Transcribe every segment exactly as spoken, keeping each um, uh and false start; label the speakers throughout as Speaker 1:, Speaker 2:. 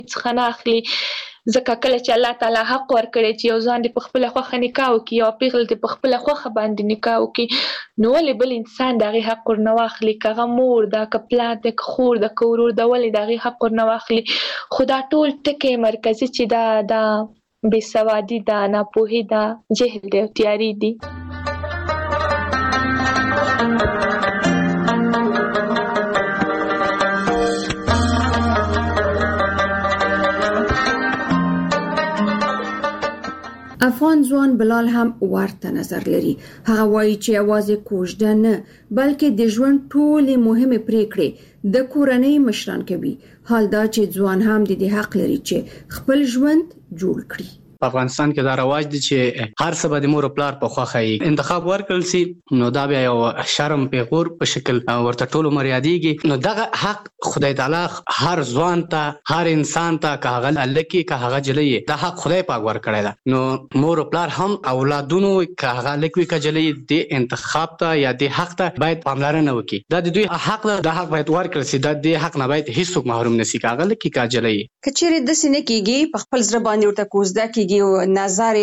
Speaker 1: څخه نه اخلي، ځکه کله چې الله تعالی حق ورکړی چې یو ځوان دې په خپله خوښه نکاح وکړي، یوه پیغله دې په خپله خوښه باندې نکاح وکړي، نو ولې بل انسان د هغې حق ورنه واخلي؟ که هغه مور ده، که پلار ده، که خور ده، که ورور ده، ولې د هغې حق ورنه واخلي؟ خو دا ټول ټکي مرکزي چې دا دا بېسوادي ده، ناپوهي ده، جهل دی او تیاري دي.
Speaker 2: افغان ځوان بلال هم ورته نظر لري. هغه وایي چې یوازې کوژده نه بلکې د ژوند ټولې مهمې پریکړې د کورنۍ مشران کوي. حال دا چې ځوان هم د دې حق لري چې خپل ژوند جوړ کړي.
Speaker 3: په افغانستان کې دا رواج دی چې هر څه به د مور او پلار په خوښه یې انتخاب ورکړل سي، نو دا بیا یو شرم پیغور په شکل ورته ټول عمر یادېږي. نو دغه حق خدای تعالی هر ځوان ته، هر انسان ته، که هغه هلک وي که هغه نجلۍ وي، دا حق خدای پاک ورکړی ده. نو مور او پلار هم اولادونو که هغه هلک وي که نجلۍ د انتخاب ته یا د حق ته باید پاملرنه وکړي. دا د دوی حق ده، دا حق باید ورکړل سي. دا د حق نه باید هیڅوک محروم نه سي، که هغه هلک وي که نجلۍ وي.
Speaker 4: که چیرې داسې نه کېږي، په خپل زړه باندې ورته کوزده کېږي او نظر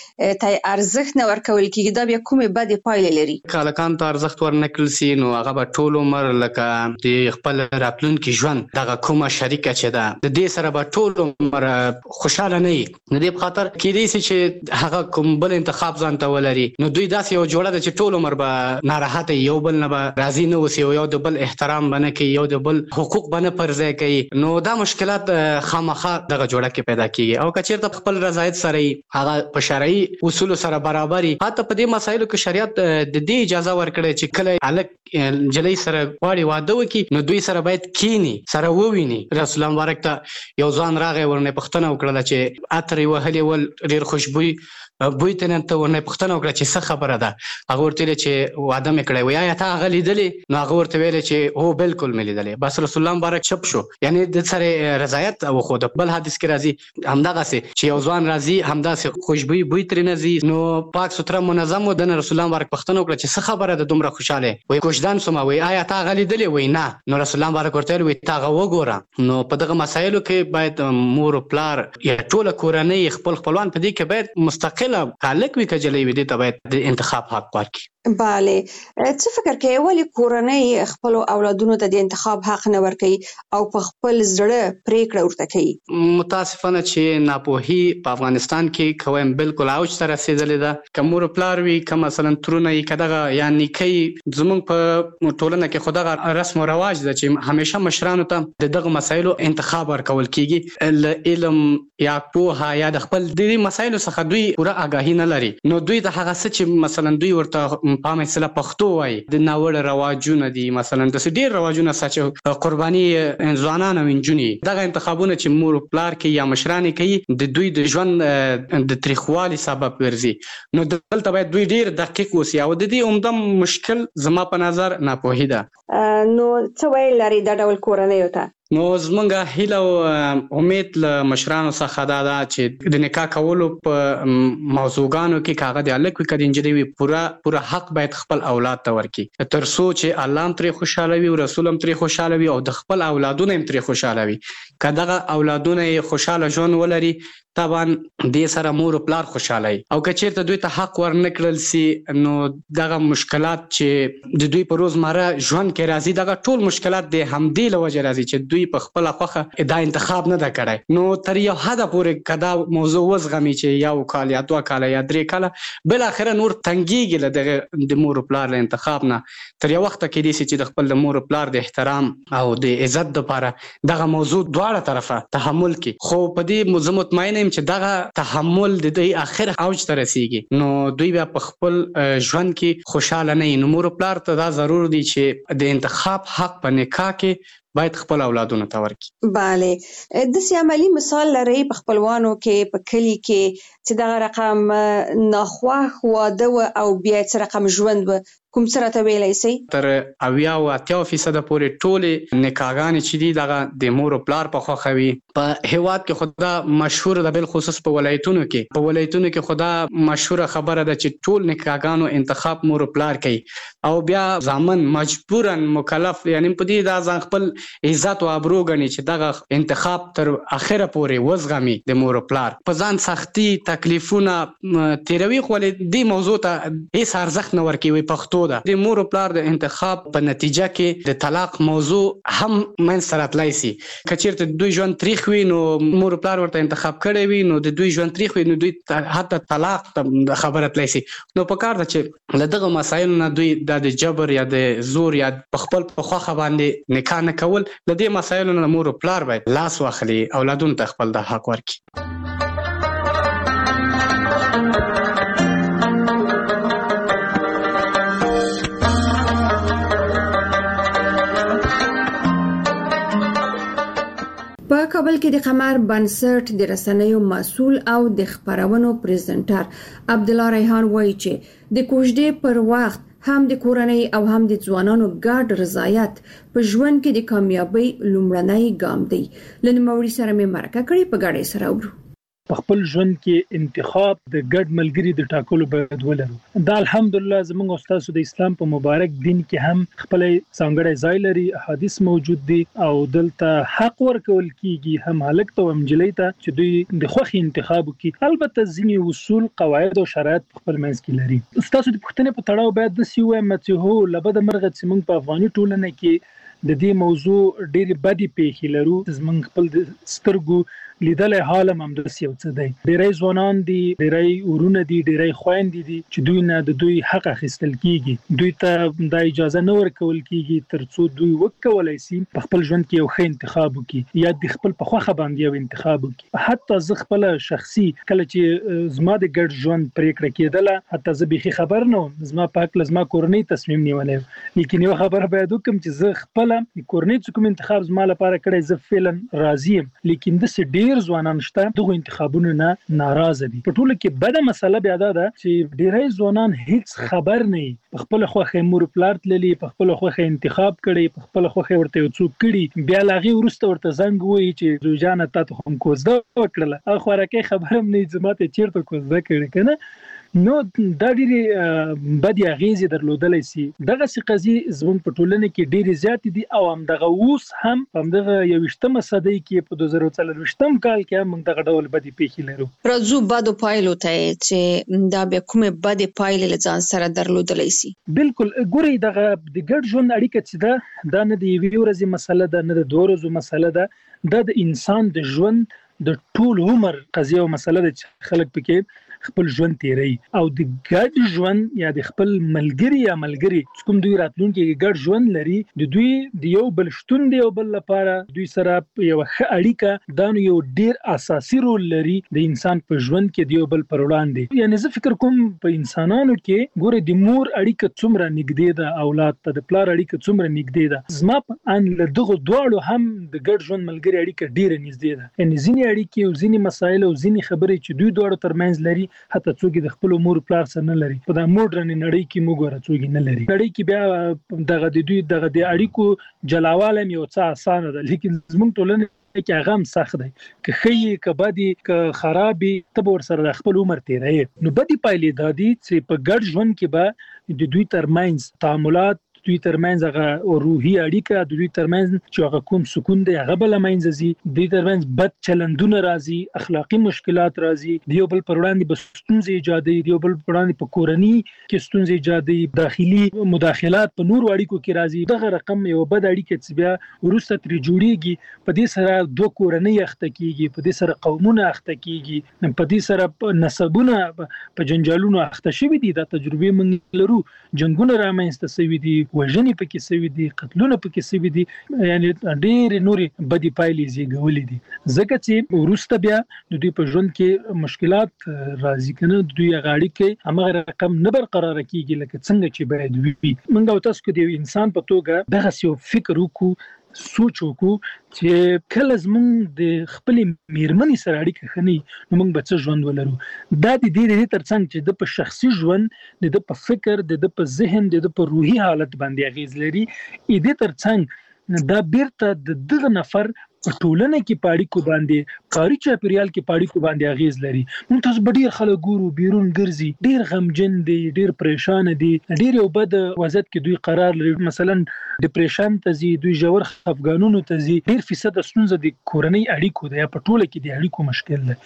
Speaker 4: ته ارزښت نه ورکول کېږي، دا بیا کومې بدې پایلې لري؟
Speaker 3: که هلکانو ته ارزښت ورنه کړل سي، نو هغه به ټول عمر لکه د خپل راتلونکي ژوند دغه کومه شریکه چې ده د دې سره به ټول عمر خوشحاله نه وي. نو دې په خاطر کېدی سي چې هغه کوم بل انتخاب ځان ته ولري، نو دوی داسې یو جوړه ده چې ټول عمر به ناراحته یو بل نه به راضي نه اوسي، یو د بل احترام به نه کوي، یو د بل حقوق به نه پر ځای کوي. نو دا مشکلات خامخا دغه جوړه کې پیدا کېږي. او که چېرته خپل رضایت سره هغه په شرعي اصولو سره برابري، حتی په دې مسایلو کې شریعت د دې اجازه ورکړې چې کله هلک نجلۍ سره غواړي واده وکړي، نو دوی سره باید کینی، سره وویني. رسول الله مبارک ته یو ځوان راغی، ورنه پوښتنه وکړله چې عطر یې وهلې ول، ډېر خوشبوي بوی ته نه ته ورنه پوښتنه وکړه چې څه خبره ده؟ هغه ورته ویلې چې واده مې کړی وی، آیا ته هغه لیدلې؟ نو هغه ورته ویلې چې هو بالکل مې لیدلې. بس رسول الله مبارک چپ شو، یعنې د سره رضایت وښوده. بل حدیث کې راځي همدغسې چې یو ځوان راځي همداسې خوشبوي بوی ترې نه ځي، نو پاک سوتره منظم و. دنه رسول الله مبارک پوښتنه وکړه چې څه خبره ده دومره خوشحاله وی؟ کوژدن سومه وی، آیا ته هغه لیدلې؟ وی نه. نو رسول الله مبارک ورته ویل وی ته هغه وګوره. نو په دغه مسایلو کې باید مور او پلار یا ټوله کورنۍ خپل خپلوان په دې کې باید مستقله هلک وي که نجلۍ وي، دې ته باید د انتخاب حق ورکړي.
Speaker 4: بله، څه فکر کوي ولې کورنۍ خپلو اولادونو ته د انتخاب حق نه ورکوي او په خپل زړه پریکړه ورته کوي؟
Speaker 3: متاسفانه چې ناپوهي په افغانستان کې که وایم بالکل اوج ته رسېدلې ده. که مور پلار وي، که مثلا ترونه وي، که دغه یا نیکه وي، زموږ په ټولنه کې خو دغه رسم و رواج ده چې همیشه مشرانو ته د دغه مسایلو انتخاب ورکول کېږي. له علم یا پوهه یا د خپل د دې مسایلو څخه دوی پوره آګاهي نه لري. نو دوی د هغه څه چې مثلا دوی ورته په عامه اصطلاح پښتو وایي د ناوړه رواجونه دي، مثلا داسې ډېر رواجونه سته چې قرباني ځوانان او نجونې، دغه انتخابونه چې مور پلار کوي یا مشران کوي، د دوی د ژوند د تریخوالي سبب ګرځي. نو دلته باید دوی ډېر دقیق اوسي او د دې عمده مشکل زما په نظر ناپوهي ده.
Speaker 4: نو څه ویل لري دا ډول کورنیو ته؟
Speaker 3: نو زمونږ هیله او امید له مشرانو څخه دا ده چې د نکاح کولو په موضوعګانو کې که هغه د هلک وي که د نجلۍ وي، پوره پوره حق باید خپل اولاد ته ورکړي، تر څو چې الله هم ترې خوشحاله وي او رسول هم ترې خوشحاله وي او د خپل اولادونه هم ترې خوشحاله وي. که دغه اولادونه یې خوشحاله ژوند ولري، طبعا دې سره مور او پلار خوشحاله وي. او که چېرته دوی ته حق ورنه کړل سي، نو دغه مشکلات چې د دوی په روزمره ژوند کې راځي، دغه ټول مشکلات د همدې له وجې راځي چې دوی په خپله خوښه دا انتخاب نه ده کړی. نو تر یو حده پورې که دا موضوع وزغمي چې یو کال یا دوه کاله یا درې کاله، بالاخره نور تنګېږي له دغه د مور او پلار له انتخاب نه. تر یو وخته کېدای سي چې د خپل د مور او پلار د احترام او د عزت دپاره دغه موضوع دواړه طرفه تحمل کړي. خو په دې زه مطمئنه یم چې دغه تحمل د دوی آخر اوج ته رسیږي، نو دوی بیا په خپل ژوند کې خوشحاله نه وي. نو مور او پلار ته دا ضرور دی چې د انتخاب حق په نکاح کې باید خپل اولادونو ته ورکړي.
Speaker 4: بله، داسې عملي مثال لرئ په خپلوانو کې، په کلي کې چې دا رقم ناخواه واده او بیا څه رقم ژوند و کوم سره ته ویلای سي؟
Speaker 3: تر اویا او اتیا فیصد پورې ټولې نکاحګانې چې دي دغه د مور او پلار په خوښه وي. په هیواد کې خدا مشهور ده، بل خصوص په ولایتونو کې په ولایتونو کې خدا مشهوره خبره ده چې ټول نکاحګانو انتخاب مور او پلار کوي او بیا ځامن مجبورا مکلف، یعنی په دې دا ځان خپل عزت او ابرو غني چې دغه انتخاب تر اخره پورې وزغمي د مور او پلار په ځان سختي تکلیفونه تیروي. خو دې موضوع ته هیڅ ارزښت نه ورکوي. پښتو د مور او پلار د انتخاب په نتیجه کې د طلاق موضوع هم من سره تلای شي. کچیرته دوی ژوند تاریخ وي نو مور او پلار ورته انتخاب کړی وي نو د دوی ژوند تاریخ وي نو دوی حتی طلاق خبره تلای شي. نو په کار ده چې له دغه مسایلو نه دوی د جبر یا د زور یا په خپل په خوخه باندې نکاح نه کول، له دې مسایلو نه مور او پلار باید لاس واخلي، اولادونو ته خپل د حق ورکړي.
Speaker 2: په کابل کې د قمر بنسټ د رسنیو مسؤل او د خبرونو پریزنټر عبدالله ریحان وایي چې د کوژدې پر وخت هم د کورنۍ او هم د ځوانانو ګډ رضایت په ژوند کې د کامیابی لومړنی ګام دی. لنموړي سره مې مرکه کړې، په ګډه سره ورو.
Speaker 5: په خپل ژوند کې انتخاب د ګډ ملګری د ټاکلو باید ولرو. دا الحمدلله زموږ استاد د اسلام په مبارک دین کې هم خپل څنګه ځای لري، احادیث موجود دي او دلته حق ورکول کیږي هم هلک ته هم جلۍ ته چې دوی د خوخي انتخاب کوي. البته ځینې اصول، قواعد او شرایط خپل منځ کې لري. استاد د پښتنې په تړاو باید د سی وایم چې هو لبد مرغه چې موږ په افغاني ټولنه کې د دې موضوع ډېری بدی پیښې لرو. زموږ خپل سترګو لیدلې حال هم د سیو څه دی. ډېری ځوانان دي، ډېری ورونه دي، ډېری خويندې دي چې دوی نه د دوی حق اخیستل کیږي. دوی ته د اجازه نه ورکول کیږي ترڅو دوی وکولای شي په خپل ژوند کې یو ښه انتخاب وکړي یا د خپل په خوخه باندې یو انتخاب وکړي. حتی زه خپل شخصي کله چې زما د ګډ ژوند پریکړه کېدله، حتی زه به خبر نه وم، زما په حق لازمه کورنۍ تصمیم نیولای، لیکن یو خبر باید وکم چې زه خپل کورنۍ کوم انتخاب زما لپاره کړی، زه فعلا راضی یم. لیکن د ډېر ځوانان شته دغه انتخابونو نه ناراضه دي. په ټوله کې بده مسله بیا ده چې ډېری ځوانان هیڅ خبر نه وي، په خپل خوخه مور پلار تللی، په خپل خوخه انتخاب کړي، په خپل خوخه ورته څوک کړي، بیا لاغي ورسته ورته زنګ وایي چې زوجانه تاسو هم کوزده وکړه، اخو راکې خبرم نه زماته چیرته کوزده کړي کنه. نو دا ډېری بدی اغیزې درلودلای شي. دغه سي قضیه زموږ په ټولنه کې ډېری زیات دي او هم دغه اوس هم هم دغه یوشتمه صدۍ کې په دوه زره څلوېښتم کال کې هم دغه ډول بدی پیښې لرو.
Speaker 4: راځو بدو پایلو ته چې دا به کومه بدی پایلې لځان سره درلودلای شي.
Speaker 5: بالکل ګوري دغه د ګډ ژوند اړیکه چې دا دا نه دی یوې ورځې مسله ده، نه د دوه ورځو مسله ده، دا د انسان د ژوند د ټول عمر قضیه او مسله ده چې خلک پکې خپل ژوند تیری او د ګډ ژوند یا د خپل ملګری یا ملګری کوم دوی راتلونکي ګډ ژوند لري، د دوی د یو بل شتون دی یو بل لپاره دوی سره یو ښه اړیکه دا یو ډیر اساسي رول لري د انسان په ژوند کې د یو بل پر وړاندې. یعنی زه فکر کوم په انسانانو کې ګوره د مور اړیکه څومره نږدې ده، اولاد ته د پلار اړیکه څومره نږدې ده، زما په ان له دغه دواړو هم د ګډ ژوند ملګری اړیکه ډیره نږدې ده. یعنی ځینې اړیکې او ځینې مسایل او ځینې خبرې چې دوی دواړو ترمنځ لري حتی څوک د خپل مور پلار سره نه لري. په دا موډرن نړۍ کې موږ ورڅوګي نه لري. نړۍ کې بیا دغه د دوی دغه د اړیکو جلاواله یو څه اسانه ده، لیکن زموږ ټولنه کې هغه هم سخت دی. که خې که بدی که خرابي ته ور سره خپل عمر تیرې. نو بدی پایلې د دې چې په ګډ ژوند کې به د دوی ترمنځ تعاملات، دوی ترمنځ هغه روحي اړیکه، دوی ترمنځ چې هغه کوم سکون دی هغه بل منځ زی، دوی ترمنځ بد چلندونه راځي، اخلاقی مشکلات راځي، دیو بل پر وړاندې بستونزې ایجادي، دیو بل پر وړاندې په کورنۍ کې ستونزې ایجادي، داخلي مداخلات په نور اړیکو کې راځي. دغه رقم یو بد اړیکه چې بیا ورسته تر جوړیږي، په دې سره دوه کورنۍ اخته کیږي، په دې سره قومونه اخته کیږي، په دې سره نسبونه په جنجالونو اخته شوي دي. دا تجربه موږ لرو، جنگونه رامنځته شوي دي، وژنې پکې شوي دي، قتلونه پکې شوي دي، یعنی ډېر نوري بدی پایلې زیږولې دي. ځکه چې وروسته بیا د دوی په ژوند کې مشکلات راځي کنه، د دوی غاړي کې همغه رقم نه برقرار کیږي لکه څنګه چې باید وي. موږ او تاسو کې د انسان په توګه دغه یو فکر وکړو سوچ وکړو چې کله زمونږ د خپل میرمنې سره اړیکه خني نو موږ به څه ژوند ولرو. دا د دې د ترڅنګ چې د په شخصي ژوند د په فکر د په ذهن د په روحي حالت باندې اغیز لري. ا دې ترڅنګ دا بیرته د دغه نفر په ټولنه کې پاړی کو باندې کاری چاپیریال کې پاړی کو باندې اغیز لري. موږ تاسو به ډیر خلک ګورو بیرون ګرځي ډیر غمجن دي ډیر پریشان دي ډیر یو بد وضعیت کې دوی قرار لري. مثلا ډیپریشن ته زی دوی ژور خفګانونو ته زی ډیر فیصد ستونزه د کورنۍ اړیکو د یا په ټوله کې د اړیکو مشکل ده.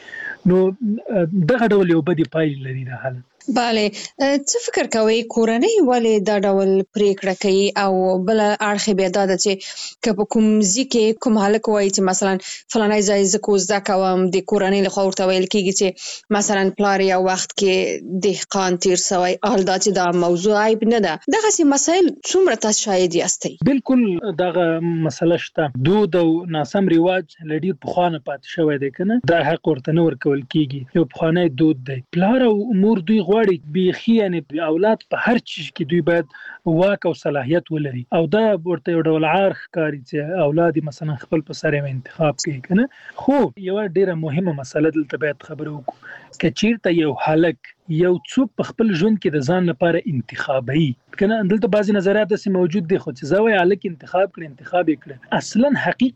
Speaker 5: نو دغه ډول یو بد پایله لري د حالت.
Speaker 4: bale څه فکر کوي کورنۍ ولې دا ډول پریکړه کوي او بل اړخ بیا دا چې که په کوم ځکه کوم حالک وایي چې مثلا فلانای ځای زکو زکوم د کورنۍ له خوا ورته ویل کیږي چې مثلا پلار یو وخت کې دهقان تیر سوی حال دا چې دا موضوع عیب نه ده. دغه سي مسایل څومره تاسو شاهد یاستئ؟
Speaker 5: بالکل دغه مسله شته. دود او ناسم رواج لډیر پخوانه پات شوی دی کنه دا حق ورته نه ورکول کیږي. یو پخوانی دود دی. پلار او امور دوی غواړي بيخي یعنی اولاد په هر چیز کې دوی باید واک او صلاحیت ولري او دا ورته یو ډول عار ښکاري چې اولاد مثلا خپل په سره انتخاب کوي کنه. خو یو ډیره مهمه مسله دلته باید خبرو وکړو چې چیرته یو حالک یو څوک په خپل ژوند کې د ځان لپاره انتخابي کنه دلته بعضی نظریات داسې موجود دي خو چې زوی الک انتخاب کړي انتخاب کړي اصلا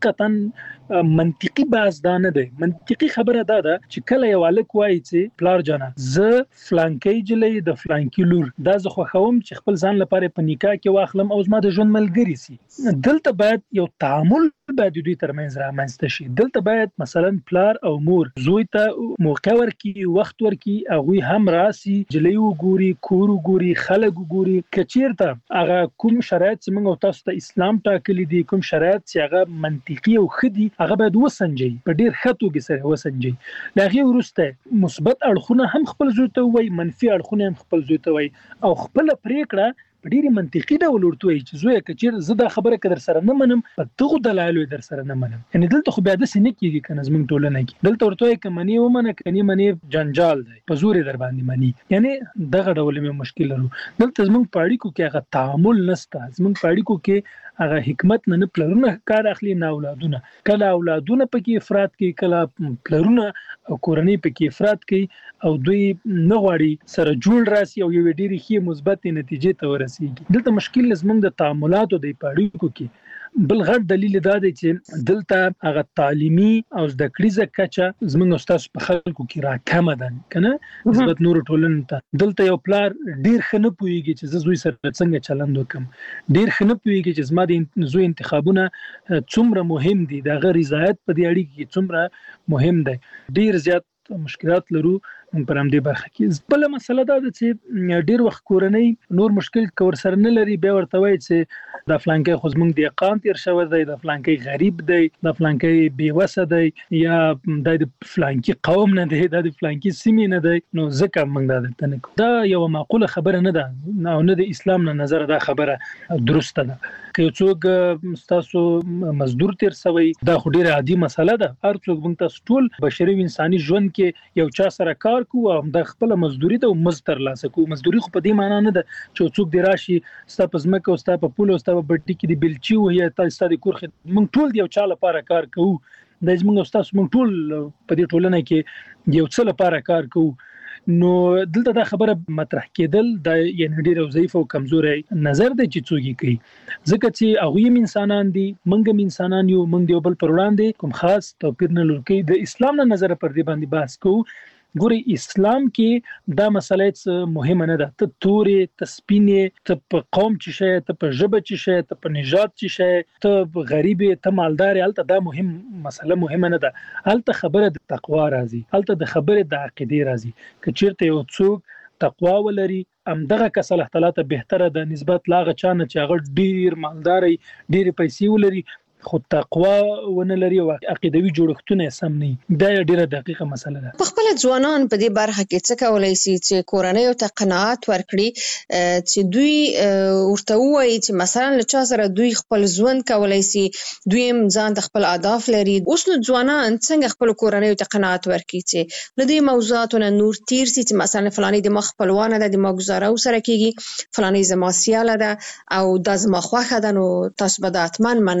Speaker 5: حقیقتا منطقي باز دا نه دی. منطقي خبره دا ده چې کله یو الک وایي چې پلار جانا ز فلانکی جلې د فلانکی لور دا زه خو خوم چې خپل ځان لپاره په نکاح کې واخلم او زما د ژوند ملګری سي. دلته باید یو تعامل باید دوی ترمنځ رامنځته شي. دلته باید مثلا پلار او مور زوی ته موقع ورکي وخت ورکي هغه هم راسي جلې وګوري کور وګوري خلک وګوري کچیرته هغه کوم شرایط چې موږ تاسو ته اسلام ټاکلي دي کوم شرایط چې هغه منطقي او خدي هغه باید وسنجي په ډیر خطو کې سره وسنجي. لاغي ورسته مثبت اړخونه هم خپل زوی ته وای منفي اړخونه هم خپل زوی ته وای او خپل پریکړه په ډیره منطقي ډول ورته وای چې زوی کچیر زه دا خبره کدر سره نه منم په دغه دلایل در سره نه منم. ان دلته خو بیا د سینې کېږي کنه زمونږ ټولنه کې دلته ورته وای کمنی ومنه کني منی جنجال دی په زور در باندې منی یعنی دغه ډول مې مشکل لرو. دلته زمونږ پاړیکو کې هغه تعامل نشته. زمونږ پاړیکو کې هغه حکمت نه پلرونه کار اخلي نه اولادونه. کله اولادونه پکې افراط کوي کله پلرونه او کورنۍ پکې افراط کوي او دوی نه غواړي سره جوړ راسي او یو ډېری ښه مثبت نتیجې ته ورسیږي. دلته مشکل زمونږ د تعاملاتو د پاړیکو کې بل غټ دلیل دا دی چې دلته هغه تعلیمي او زده کړیزه کچه زمونږ استاد په خلکو کې راکمه ده کنه نسبت نور ټولنې ته. دلته یو پلار ډیر خنه پويږي چې زه زوی سره څنګه چلند وکم. ډیر خنه پويږي چې زما د زوی انتخابونه څومره مهم دي د غیر رضایت په دې اړیکه کې څومره مهم دی. ډیر زیات مشکلات لرو پر هم دې برخه کې. بل مسله دا ده چې ډیر وخت کورنۍ نور مشکل کور سره نه لري بیا ورته وایي چې د فلانکې خو زمونږ د اقام تیر شوی دی د فلانکې غریب دی د فلانکې بیوسه دی یا د فلانکې قوم نه دی د فلانکې سیمې نه دی نو ځکه موږ دا درته نه کوو. دا یو معقوله خبره نه ده او نه د اسلام نه نظر دا خبره درسته ده. که څوک تاسو مزدور تیر شوی دا خو ډیره عادي مسله ده. هر څوک موږ تاسو ټول بشري انساني ژوند کې یو چا سره کار کوو او د خپل مزدوري ته مزتر لاسه کوو. مزدوري خو په دې معنی نه ده چې څوک دی راشي ستا په ځمکه او ستا په پول او ستا په بټي کې دی بلچي او یا تاسو د کور خدمت موږ ټول یو چا لپاره کار کوو. د زموږ استاد موږ ټول په دې ټولنه کې یو څه لپاره کار کوو. نو دلته دا خبره مطرح کېدل د یعنی ډیر ضعیف او کمزوري نظر دی چې څوګي کوي ځکه چې هغه هم انسانان دي موږ هم انسانان یو موږ دی بل پر وړاندې کوم خاص توپیر نه لري. د اسلام نه نظر پر دې باندې بحث کوو. ګوري اسلام کې دا مسله مهمه نه ده ته تورې ته سپینې ته په قوم چې شې ته په ژبه چې شې ته په نژاد چې شې ته غریب ته مالدار الته دا مهم مسله مهمه نه ده. الته خبره د تقوا راځي الته د خبره د عقیده راځي. که چیرته یو څوک تقوا ولري ام دغه کس الله تعالی ته بهتره ده نسبت لاغه چانه چې هغه ډیر مالدار ډیر پیسې ولري خو تقوا ونه لري او عقیدوي جوړښتونه سم نه. دا ډیره دقیقه مسله ده.
Speaker 4: په خپل ځوانان په دې برخه کې څه کولای شي چې کورنۍ او ته قناعت ورکړي چې دوی ورته وایي چې مثلا له چا سره دوی خپل ژوند کولای شي دوی هم ځان د خپل اهداف لري. اوس نو ځوانان څنګه خپل کورنۍ او ته قناعت ورکړي چې له دې موضوعاتو نور تیر سي چې مثلا فلاني د مخ خپلوانه ده د ما گزاره سره کیږي فلاني زما سیاله ده او د زما خوخه ده نو تاسو به د اتمن منه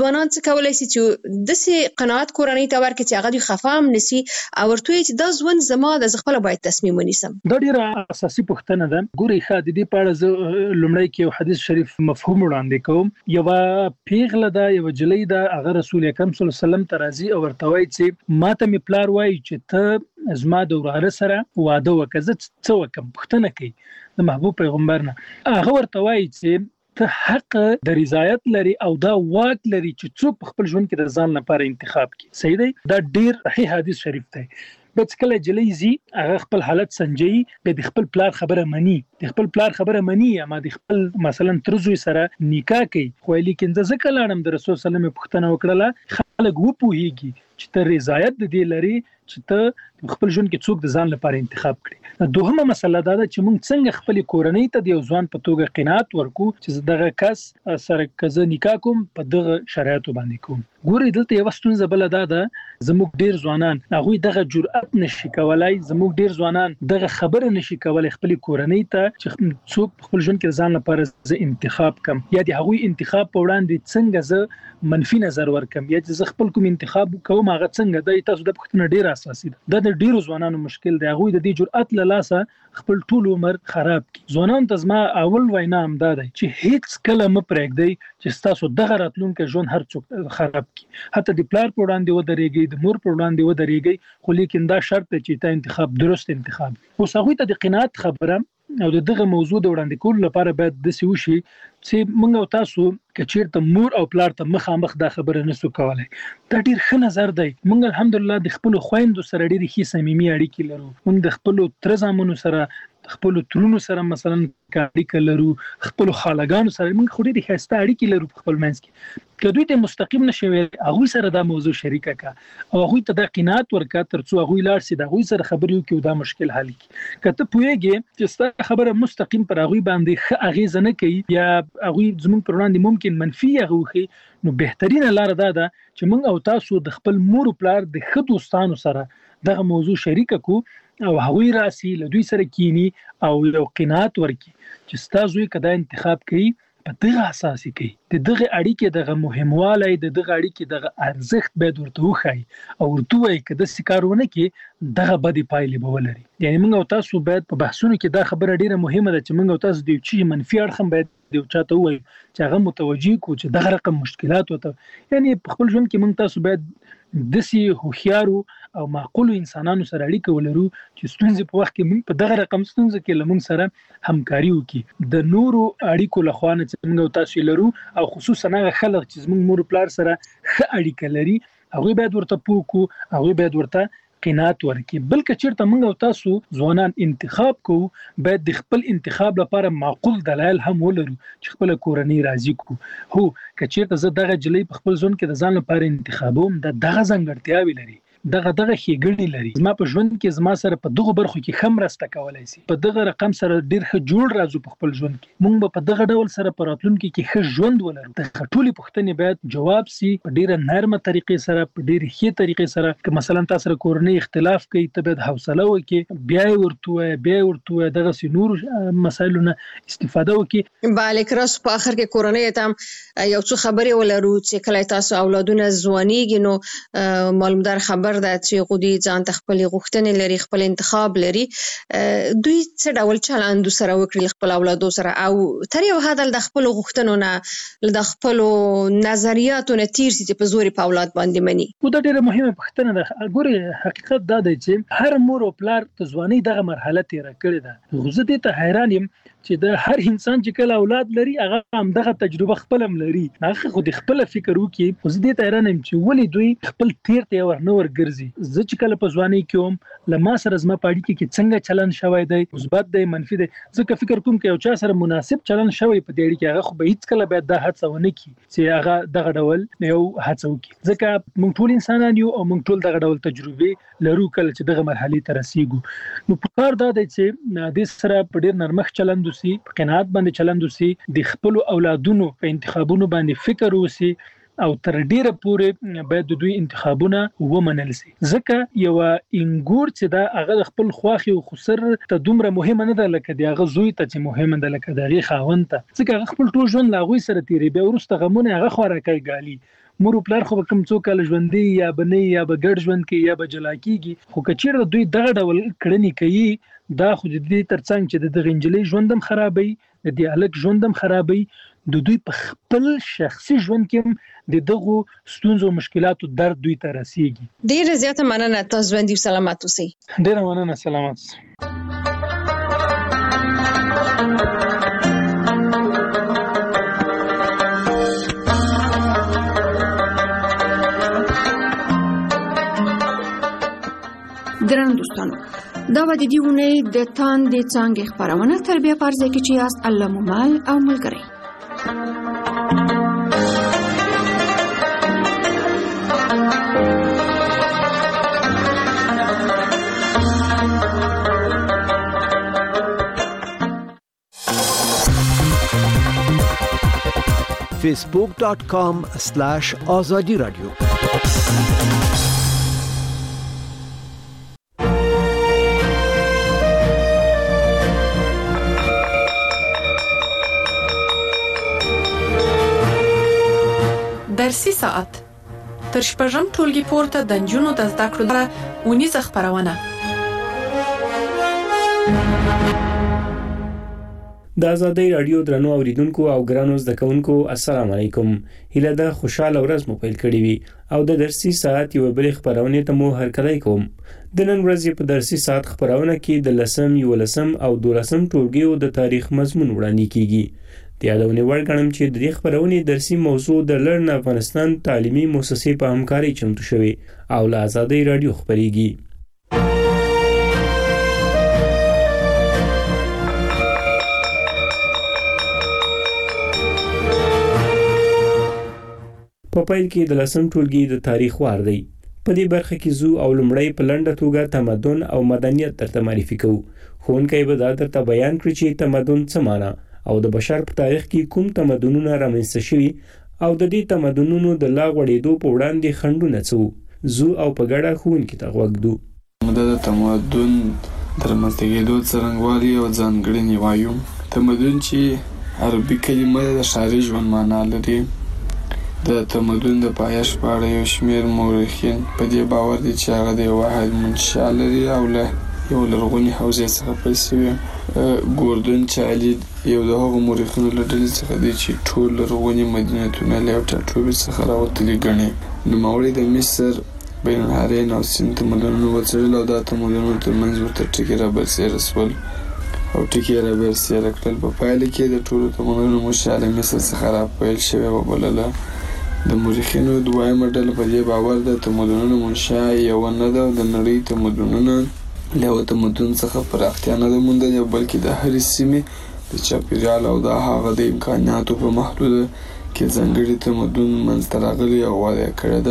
Speaker 4: ځوانان څه کولای شي چې داسې قناعت کورنۍ ته ورکړي چې هغه دوی خفه هم نشي او ورته وایي چې دا ژوند زما د زه خپله باید تصمیم ونیسم.
Speaker 5: دا ډېره اساسي پوښتنه ده. ګورئ ښه د دې په اړه زه لومړی کې یو حدیث شریف مفهوم وړاندې کوم. یوه پیغله ده، یوه جلۍ ده، هغه رسول اکرم صلی الله علیه وسلم ته راځي او ورته وایي چې ماته مې پلار وایي چې ته زما د وراره سره واده وکړه، زه څه وکړم؟ پوښتنه کوي د محبوب پیغمبر نه. هغه ورته وایي چې ته حق د رضایت لري او دا واک لري چې څوک په خپل ژوند کې د ځان لپاره انتخاب کړي. صحیح دی؟ دا ډیر صحیح حدیث شریف دی. بس کله جلۍ زی هغه خپل حالت سنجي، د خپل پلار خبره مني، د خپل پلار خبره مني یا ما د خپل مثلا ترزوی سره نکاح کوي. خو لیکن د ځکه لاړم د رسول صلی الله علیه وسلم پوښتنه وکړه، خلک وپوهیږي چې ته رضایت د دې لري چې ته خپل ژوند کې څوک د ځان لپاره انتخاب کړي. دوهمه مسله دا ده چې موږ څنګه خپل کورنۍ ته د یو ځوان په توګه قناعت ورکو چې دغه کس سره کزه نکاح کوم په دغه شرایطو باندې کوم. ګورئ دلته یو ستونزه بل ده ده زموږ ډیر ځوانان هغه دغه جرأت نشي کولای، زموږ ډیر ځوانان دغه خبره نشي کولای خپل کورنۍ ته چې څوک خپل ژوند کې ځان لپاره ز انتخاب کم یا د هغوی انتخاب په وړاندې څنګه زه منفي نظر ورکم یا چې زه خپل کوم انتخاب کوم هغه څنګه د تاسو د پښتنه ډیر اساسي ده. دا د ډیرو ځوانانو مشکل دی، هغه د دې جرأت له لاسه خپل ټول عمر خراب کی. ځوانان ته زما اول وینا هم دا دی چې هیڅ کله م پرېږدئ چې تاسو دغه راتلونکي ژوند هر څوک خراب کی. حتی د پلار په وړاندې ودرېږئ، د مور په وړاندې ودرېږئ، خو لیکن دا شرط دی چې تا انتخاب درست انتخاب. اوس هغوی ته د قناعت خبره او دغه موضوع د وړاندې کولو لپاره باید داسې وشي چې موږ او تاسو که چیرته مور او پلار ته مخامخ دا خبره نسو کولای. دا ډیر ښه نظر دی. موږ الحمدلله د خپل خويندو سره ډېرې ښې صمیمي اړیکې لرو. موږ د خپل تر زامنو سره، خپل ترونو سره مثلا اړیکه لرو، خپل خالګانو سره موږ خو ډېرې ښایسته اړیکې لرو په خپل منځ کې. که دوی ته مستقیم نشي هغوی سره دا موضوع شریکه کا او هغوی ته دا قناعت ورکا ترڅو هغوی لاړ شي د هغوی سره خبرې وکړي او دا مشکل حل کړي. که ته پوهیږې چې ستا خبره مستقیم پر هغوی باندې ښه اغیزه نه کوي یا هغوی زموږ پر وړاندې ممکن منفي هغه وخی، نو بهترینه لار دا ده چې موږ او تاسو د خپل مور او پلار د ښه دوستانو سره دغه موضوع شریکه کو او هغوی راسي له دوی سره کینی او یو قناعت ورکړي چې ستا زوی کدا انتخاب کوي په دغه اساسي کوي. د دغه اړیکې دغه مهموالی، د دغه اړیکې دغه ارزښت باید ورته وښایي او ورته وایي که داسې کارونه کې دغه بدې پایلې به ولري. یعنې موږ او تاسو باید په بحثونو کې دا خبره ډیره مهمه ده چې موږ او تاسو د یو چیز منفي اړخ هم باید د یو چاته ووایو چې هغه متوجه کړو چې دغه رقم مشکلات وته. یعنې په خپل ژوند کې موږ تاسو باید داسې هوښیارو او معقولو انسانانو سره اړیکه ولرو چې ستونزې په وخت کې موږ په دغه رقم ستونزه کې له موږ سره همکاري وکړي. د نورو اړیکو له خوا نه چې موږ او تاسو لرو او خصوصا هغه خلک چې زموږ مور پلار سره ښه اړیکه لري هغوی باید ورته پوه کړو، هغوی باید ورته قناعت ورکړي. بلکې چیرته موږ او تاسو ځوانان انتخاب کوو باید د خپل انتخاب لپاره معقول دلایل هم ولرو چې خپل کورنۍ راضي کړو. هو که چیرته زه دغه جلۍ په خپل ژوند کې د ځان لپاره انتخابوم د دغه ځانګړتیاوې لري، دغه دغه ښېګڼې لري، زما په ژوند کې زما سره په دغه برخو کې ښه مرسته کولی شي، په دغه رقم سره ډېر ښه جوړ راځو په خپل ژوند کې، موږ به په دغه ډول سره په راتلونکي کې ښه ژوند ولرو. دغه ټولې پوښتنې باید جواب سي په ډېره نرمه طریقې سره، په ډېرې ښې طریقې سره. که مثلا تاسو سره کورنۍ اختلاف کوي ته باید حوصله وکړي، بیا یې ورته ووایه، بیا یې ورته ووایه، دغسې نورو مسایلو نه استفاده وکړي.
Speaker 4: بله کراس په آخر کې کورنۍ ته هم یو څو خبرې ولرو چې کله تاسو اولادونه ځوانیږي نو معلومدار خبر ده چې غو ځان ته خپل غوښتنې لري، خپل انتخاب لري. دوی څه ډول چلند سره وکړي خپل اولادو سره او تر یو حد د خپل غوښتنو نه د خپل نظریاتو نه تیر سي چې په زور په اولاد باندې مني.
Speaker 5: دا ډیره مهمه پوښتنه ده. ګورې حقیقت دا دی چې هر مور او پلار د ځوانۍ دغه مرحله تیره کړې ده. خو زه دې ته حیران یم چې د هر انسان چې کله اولاد لري هغه هم دغه تجربه خپل هم لري، هغه خو د خپل فکر وکړي. خو زه دې ته حیران یم چې ولې دوی خپل تیر ته ورنه ورګرځي. زه چې کله په ځوانۍ کې وم له ما سره زما په اړیکه کې څنګه چلند شوی دی، مثبت دی منفي دی، ځکه فکر کوم که یو چا سره مناسب چلند شوی په دې اړیکه هغه خو به هیڅ کله باید دا هڅه ونه کړي چې هغه دغه ډول یو هڅه وکړي، ځکه موږ ټول انسانان یو او موږ ټول دغه ډول تجربې لرو کله چې دغه مرحلې ته رسیږو. نو پکار دا دی چې دې سره په ډېر نرمښت چلند وسي، په قناعت باندې چلند وسي، د خپل اولادونو په انتخابونو باندې فکر وسي او تر ډیره پورې باید د دوی انتخابونه ومنل شي. ځکه یو انګور چې دا هغه خپل خواخي او خسر ته دومره مهمه نه ده لکه د هغه زوی ته چې مهمه ده لکه د هغې خاوند ته، ځکه هغه خپل ټول ژوند له هغوی سره تیری بیا وروسته غمونه هغه خوا راکوي ګالي. مور پلار خو کوم څوک له ژوندۍ یا بنې یا بغړ ژوند کې یا بجلا کیږي خو کچیر دوی دغه ډول کړنی کوي دا خو د دې ترڅنګ چې د غنجلې ژوندم خرابوي د دې الک ژوندم خرابوي د دوی په خپل شخصي ژوند کې د دغه ستونزو مشکلاتو درد دوی ته رسیږي.
Speaker 4: ډیره زیاته مننه تاسو باندې سلامات اوسئ.
Speaker 5: ډیره مننه سلامات.
Speaker 2: درنو دوستانو دا و د دې ونې د تاندې څانګې خپرونه تربیه پرځای کې چې یاست الله مومل او ملګری.
Speaker 6: facebook dot com slash azadi radio
Speaker 7: درسي ساعت تر شپږم ټولګي پورته د نجونو د زده کړو لپاره ونیزه خپرونه.
Speaker 8: د آزادۍ رادیو درنو اوریدونکو او ګرانو زده کوونکو السلام علیکم. هیله ده خوشاله ورځ مو پیل کړې وي او د درسي ساعت یو بل خبرونه ته مو هرکلی کوم. د نن ورځې په درسي ساعت خبرونه کې د لسم یو لسم او دولسم ټولګیو د تاریخ مضمون وړاندې کیږي. د یادونې وړ ګڼم چې د دې خبرونې درسي موضوع د لرن افغانستان تعلیمي مؤسسې په همکاري چمتو شوی او له آزادۍ رادیو خبريږي. په پیل کې د لسم ټولګي د تاریخ وار دی. په دې برخه کې زو او لمړی په لنډه توګه تمدن او مدنیت درته معرفي کوو. ښوونکی به دا درته بیان کړي چې تمدن څه معنی او د بشر په تاریخ کې کوم تمدنونه رامنځته شوي او د دې تمدنونو د لا غوړېدو په وړاندې خنډونه څه زو او په ګډه ښوونکي ته غوږ ږدو.
Speaker 9: د تمدن د رامنځته کېدو څرنګوالي او ځانګړنې وایو. تمدن چې عربي کلمه د ښاري ژوند معنا لري. د تمدن د پایښت په اړه یو شمېر مورخین په دې باور دي چې هغه د یو واحد منشأ لري او له یو لرغوني حوزې څخه پیل شوی. ګوردن چالي یو د هغو مورخینو له ډلې څخه دی چې ټول لرغوني مدینتونه له یو ټاټوبي څخه راوتلي ګڼي. نوموړي د مصر، بین النهرین او سیند تمدنونه وڅېړل او دا تمدنونه ترمنځ ورته ټکي رابرسېره شول او ټکي یې رابرسېره کړل. په پایله کې د ټولو تمدنونو منشأ له مصر څخه راپیل شوې وبلله. د مورخینو دویمه ډله په دې باور ده تمدنونو منشأ یوه نه ده او د نړۍ تمدنونه له یوه تمدن څخه پراختیا نه ده موندلې بلکې د هرې سیمې د چاپیریال او د هغه د امکاناتو په محدوده کې ځانګړي تمدن منځته راغلی او وده یې کړې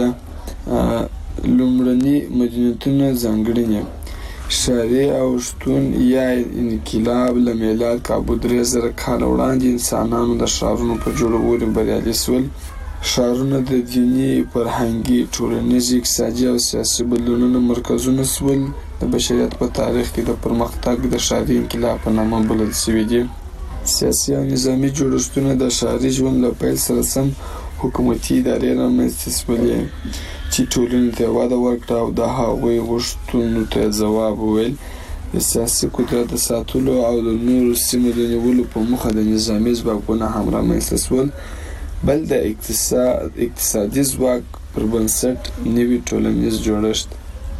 Speaker 9: ده. لومړني مدینتونه ځانګړنې ښاري او شتون یا انقلاب له میلاد کابو درې زره کاله وړاندې انسانانو د ښارونو په جوړولو بریالي شول. ښارونه د دیني، فرهنګي، ټولنیزي، اقتصادي او سیاسي بدلونونو مرکزونه شول. د بشریت په تاریخ کې د پرمختګ د ښاري انقلاب په نامه بلل شوي دي. سیاسي او نظامي جوړښتونه د ښاري ژوند له پیل سره سم حکومتي ادارې رامنځته شولې چې ټولنې ته وده ورکړه او د هغوی غوښتنو ته ځواب وویل. د سیاسي قدرت د ساتلو او د نورو سیمو د نیولو په موخه د نظامي ځواکونه هم رامنځته شول. بل د اقتصاد اقتصادي ځواک پر بنسټ نوي ټولنیز جوړښت.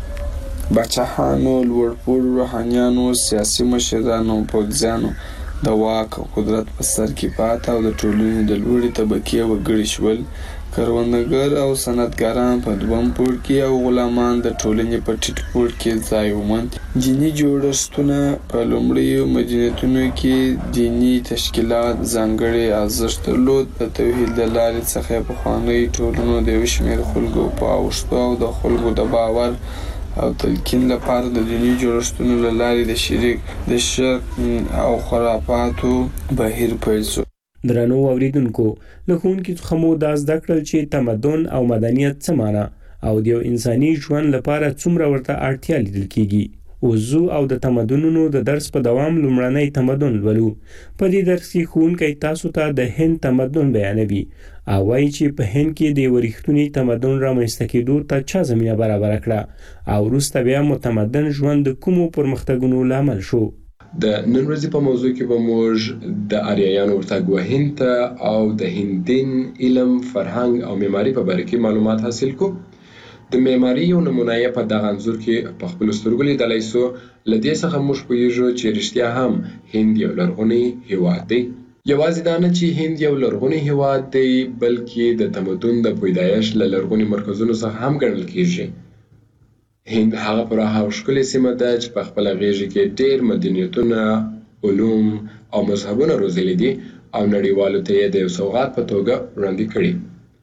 Speaker 9: باچاهانو، لوړپوړو روحانیانو، سیاسي مشرانو او پوځیانو د واک او قدرت په سر کې پاته او د ټولنې د لوړې طبقې وګړي شول. کروندګر او صنعتګران په دویم پوړ کې او غلامان د ټولنې په ټیټ پوړ کې ځای وموند. دیني جوړښتونه په لومړیو مدینتونو کې دیني تشکیلات ځانګړی ارزښت درلود. د توحید د لارې څخه پخوانیو ټولنو د یو شمېر خلکو په اوښتو او د خلکو د باور او تلقین لپاره د دیني جوړښتونو له لارې د شرک د شرک او خرافاتو بهیر پیل شو.
Speaker 8: درنو اوریدونکو له ښوونکي څخه مو دا زده کړل چې تمدن او مدنیت څه معنی او د یو انساني ژوند لپاره څومره ورته اړتیا لیدل کیږي. اوزو او د تمدنونو د درس په دوام لومړنی تمدن ولو. په دې درس کې ښوونکی تاسو ته د هند تمدن بیانوي او وایي چې په هند کې د ورښتوني تمدن رامنځته کېدو ته چا زمینه برابره کړه او وروسته بیا متمدن ژوند د کومو پرمختګونو لامل شو.
Speaker 10: د نن ورځې په موضوع کې به موږ د آریایانو ورتګ وهند ته او د هندین علم، فرهنګ او معماري په باره کې معلومات حاصل کو. د معماري یو نمونه یې په دغه انځور کې په خپلو سترګو لیدلی سو. له دې څخه موږ پوهیږو چې رښتیا هم هند یو لرغونی هیواد دی. یوازې دا نه چې هند یو لرغونی هیواد دی، بلکې د تمدن د پیدایښت له لرغوني مرکزونو څخه هم ګڼل کیږي. هند هغه پراخه او ښکلې سیمه ده چې په خپله غېږه کې ډېر مدنیتونه، علوم او مذهبونه روزلي دي او نړیوالو ته یې د یو سوغات په توګه وړاندې کړي.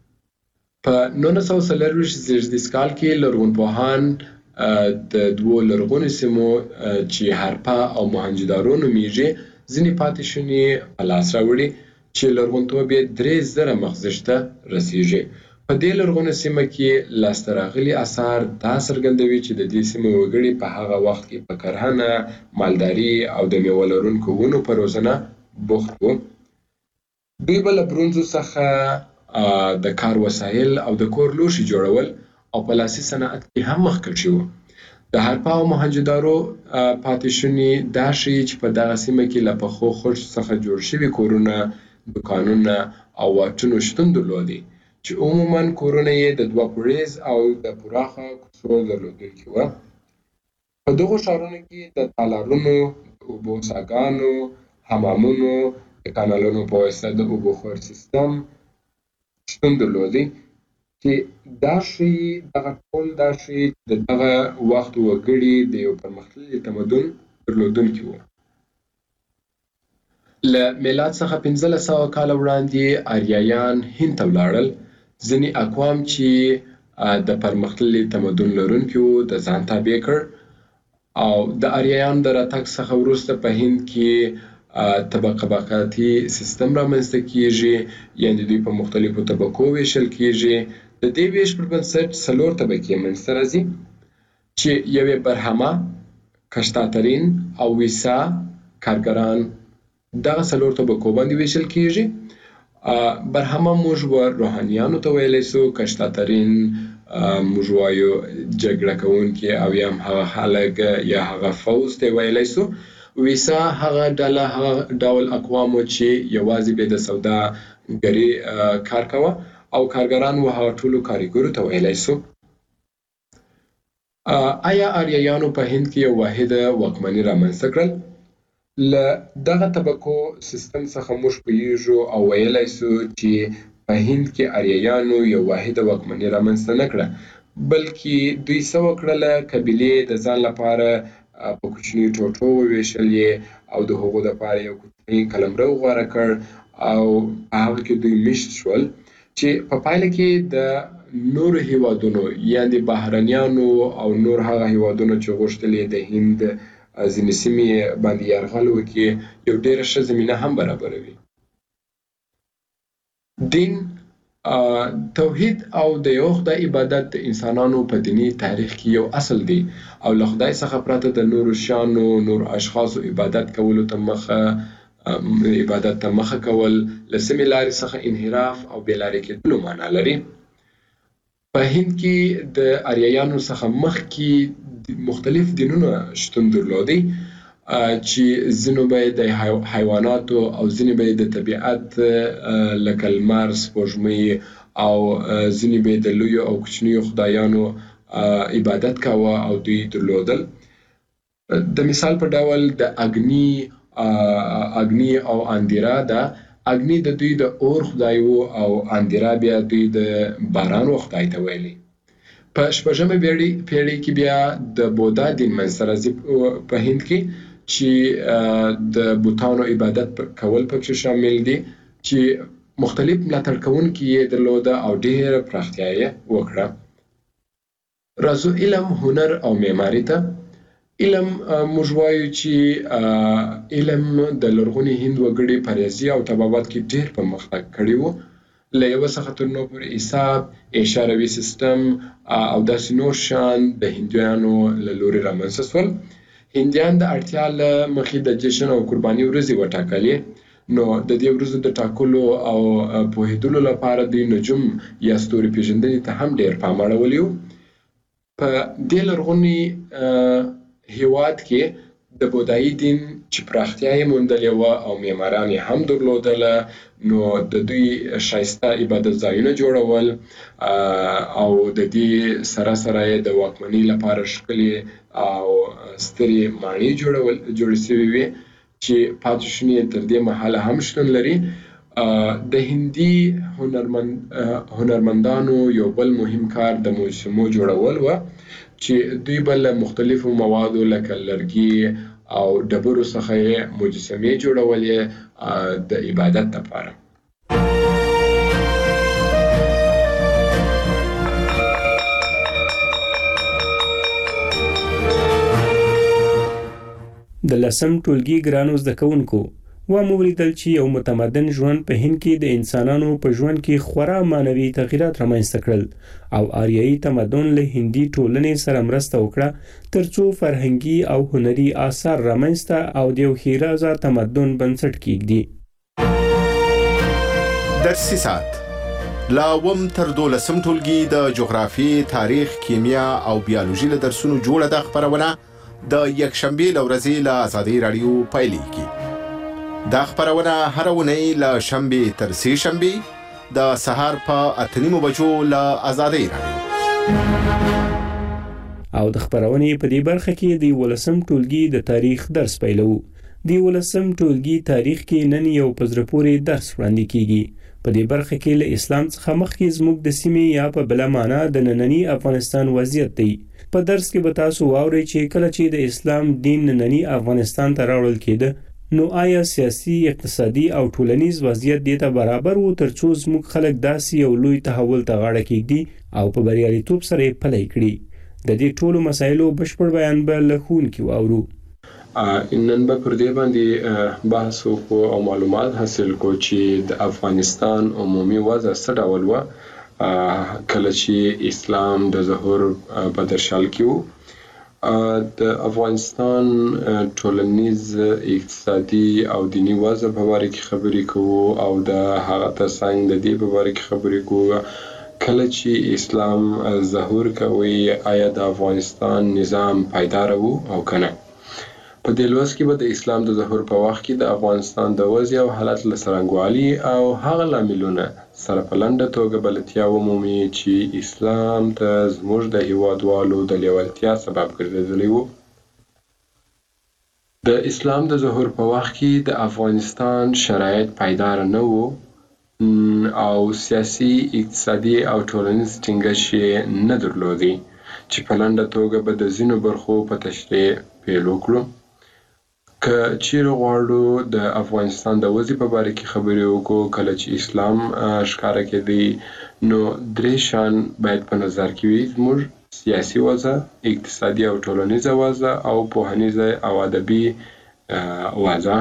Speaker 10: په نولس سوه څلرویشت زېږدیز کال کې لرغونپوهان د دوو لرغونو سیمو چې هرپا او موهنجودارو نومیږي ځینې پاتې شونې په لاس راوړي چې لرغونتوب یې درې زره مخزش ته رسیږي. په دې لرغونو سیمه کې لاسته راغلي اثار دا څرګندوي چې د دې سیمې وګړي په هغه وخت کې په کرهنه، مالداري او د میوه لرونکو ونو په روزنه بوخت وو. دوی به له برونزو څخه د کار وسایل او د کور لوښي جوړول او په لاسي صنعت کې هم مخکښ وو. د هرپا او موهنجودارو پاتې شونې دا ښیي چې په دغه سیمه کې له پخو خښتو څخه جوړ شوي کورونه، دوکانونه او واټونو شتون درلودی چې عموماً کورونه یې د دوه پوړیز او د پراخه کوڅو درلودونکي وو. په دغو ښارونو کې د تالارونو، د اوبو څاګانو، حمامونو، د کانالونو په واسطه د اوبو خور سیستم شتون درلودی چې دا ښیي دغه ټول دا ښیي چې د دغه وخت وګړي د یو پرمختللي تمدن درلودونکي وو. له میلاد څخه پنځلس سوه کاله وړاندې آریایان هند ته ولاړل. ځینې اقوام چې د پرمختللي تمدن لرونکي وو د ځان تابع کړ او د آریایانو د راتګ څخه وروسته په هند کې طبقه بقاتي سیستم رامنځته کیږي، یعنې دوی په مختلفو طبقو ویشل کیږي. د دې ویش پر بنسټ څلور طبقې منځته راځي چې یوې برهمه، کشتاترین او ویسا کارګران دغه څلور طبقو باندې ویشل کیږي. برهمه موږ روحانیانو ته ویلی سو، کشتاترین موږ وایو جګړه کوونکي او یا هم هغه خلک یا هغه فوز ته ویلی سو. ویسا هغه ډله هغه ډول اقوامو چې یوازې به د سوداګري کار کوه او کارګران و هغه ټولو کاریګرو ته ویلی سو. آیا آریایانو په هند کې یو واحده واکمني رامنځته کړل؟ له دغه طبقو سیستم څخه موږ پوهیږو او ویلی سو چې په هند کې آریایانو یو واحده واکمني رامنځته نه کړه، بلکې دوی څه وکړله، قبیلې د ځان لپاره په کوچنیو ټوټو وویشلې او د هغو دپاره یو کوچنی قلمرو غوره کړ او په هغه کې دوی میشت شول چې په پایله کې د نورو هیوادونو یعنې بهرنیانو او نور هغه هیوادونو چې غوښتل د هند ځینې سیمې باندې یرغل وکړي یو ډېره ښه زمینه هم برابروي. دین، توحید او د یو خدای عبادت د انسانانو په دینی تاریخ کې یو اصل دی او له خدای څخه پرته د نورو شیانو، نور اشخاصو عبادت کولو ته مخه عبادت ته مخه کول له سمې لارې څخه انحراف او بېلارې کېدلو معنا لري. په هند کې د آریایانو څخه مخکې مختلف دینونه شتون درلودی چې ځینو به یې د حیواناتو او ځینې به یې د طبیعت لکه لمر، سپوږمۍ او ځینې به یې د لویو او کوچنیو خدایانو عبادت کاوه او دوی درلودل. د مثال په ډول د اګني اګني او اندیرا ده. اګني د دوی د اور خدای وو او اندیرا بیا دوی د باران خدای ته ویلي. په شپږمه پیړۍ کې بیا د بودا دین منځته راځي په هند کې چې د بوتانو عبادت کول پکې شامل دي چې مختلف ملاتړ کوونکي یې درلوده او ډېره پراختیا یې وکړه. راځو علم، هنر او معماري ته. علم موږ وایو چې علم د لرغوني هند وګړي په ریاضي او طبابت کې ډېر پرمختګ کړی وو. له یوه څخه تر نورو پورې حساب، اشاروي سیستم او داسې نور شیان د هندیانو له لورې رامنځته شول هندیان د اړتیا له مخې د جشن او قرباني ورځې وټاکلې، نو د دې ورځو د ټاکلو او پوهېدلو لپاره د نجوم یا ستوري پیژندنې ته هم ډېر پام اړولی و. په دې لرغوني هیواد کې د بودایي دین چې پراختیا یې موندلې وه او معماران یې هم درلودله، نو د دوی ښایسته عبادت ځایونه جوړول او د دې سره سره یې د واکمنۍ لپاره ښکلې او سترې ماڼۍ جوړول جوړې سوې وې چې پاتې شونې تر دې مهاله هم شتون لري. د هندي هنرمند هنرمندانو یو بل مهم کار د مجسمو جوړول و چې دوی به له مختلفو موادو لکه لرګي او ډبرو څخه یې مجسمې جوړولې د عبادت لپاره.
Speaker 8: د لسم ټولګي ګرانو زده کوونکو ومو ولیدل چې یو متمدن ژوند په هند کې د انسانانو په ژوند کې خورا معنوي تغیرات رامنځته کړل او آریایي تمدن له هندي ټولنې سره مرسته وکړه ترڅو فرهنګي او هنري آثار رامنځته او د یو ښېرازه تمدن بنسټ کېږدي.
Speaker 11: درسي ساعت لا اووم تر دولسم ټولګي د جغرافیې، تاریخ، کیمیا او بیولوژي له درسونو جوړه ده خپرونه د یکشنبې له ورځې له ازادۍ راډیو پیلېږي. دا خپرونه هره اونۍ له شنبې تر سې شنبې د سهار په اته نیمو بجو له ازادۍ راډیو.
Speaker 8: او د خپرونې په دې برخه کې د ولسم ټولګي د تاریخ درس پیلو. د ولسم ټولګي تاریخ کې نن یو په زړه پورې درس وړاندې کیږي. په دې برخه کې له اسلام څخه مخکې زموږ د سیمې یا په بله معنا د ننني افغانستان وضعیت دی. په درس کې به تاسو واورئ چې کله چې د اسلام دین ننني افغانستان ته راوړل کېده نو آیا سیاسي، اقتصادي او ټولنیز وضعیت دې ته برابر و ترڅو زموږ خلک داسې یو لوی تحول ته غاړه کېږدي او په بریالیتوب سره یې پلی کړي؟ د دې ټولو مسایلو بشپړ بیان به له ښوونکي واورو.
Speaker 10: نن به پر دې باندې بحث وکړو او معلومات حاصل کړو چې د افغانستان عمومي وضع څه ډول وه کله چې اسلام د ظهور په درشل کې و. د افغانستان ټولنیز، اقتصادي او دینی وضع په باره کې خبرې کوو او د هغه ترڅنګ د دې په باره کې خبرې کوو کله چې اسلام ظهور کوي آیا د افغانستان نظام پایدار و او کنه. په دې لوست کې به د اسلام د ظهور په وخت کې د افغانستان د وضع او حالت له څرنګوالي او هغه لاملونه سره په لنډه توګه بلدتیا ومومي چې اسلام ته زموږ د هیوادوالو د لیوالتیا سبب ګرځېدلی و. د اسلام د ظهور په وخت کې د افغانستان شرایط پایدار نه وو او سیاسي، اقتصادي او ټولنیز ټینګښت یې نه درلودی چې په لنډه توګه به د ځینو برخو په تشریح پیل وکړو. که چیرې غواړو د افغانستان د وضع په باره کې خبرې وکړو کله چې اسلام ښکاره کېدی نو درې شیان باید په نظر کې وي: زموږ سیاسي وضع، اقتصادي او ټولنیزه وضع او پوهنیزه او ادبي وضع.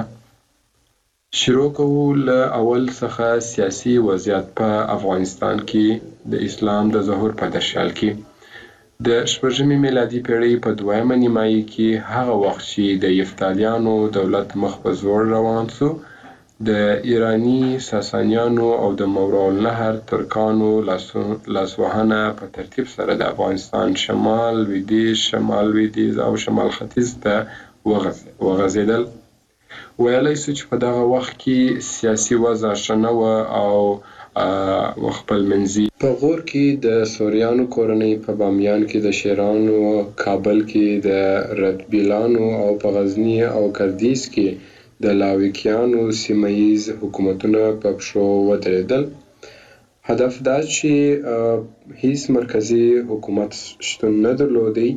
Speaker 10: شروع کوو له اول څخه سیاسي وضعیت په افغانستان کې د اسلام د ظهور په درشل کې. د شپږمې میلادي پیړۍ په دویمه نیمایي کې هغه وخت چې د یفتالیانو دولت مخ په زوړ روان سو، د ایرانی ساسانیانو او د ماوراءالنهر ترکانو لاسوهنه په ترتیب سره د افغانستان شمال، لویدیځ، شمال لویدیځ او شمال ختیځ ته وغځېدل. ویلی سو چې په دغه وخت کې سیاسي وضع ښه نه وه او خپل منځي. په غور کې د سوریانو کورنۍ، په بامیان کې د شیرانو، کابل کې د ردبیلانو او په غزني او کردیز کې د لاویکیانو سیمه ییز حکومتونه په پښو ودرېدل. هدف دا چې هیڅ مرکزي حکومت شتون نه درلودی.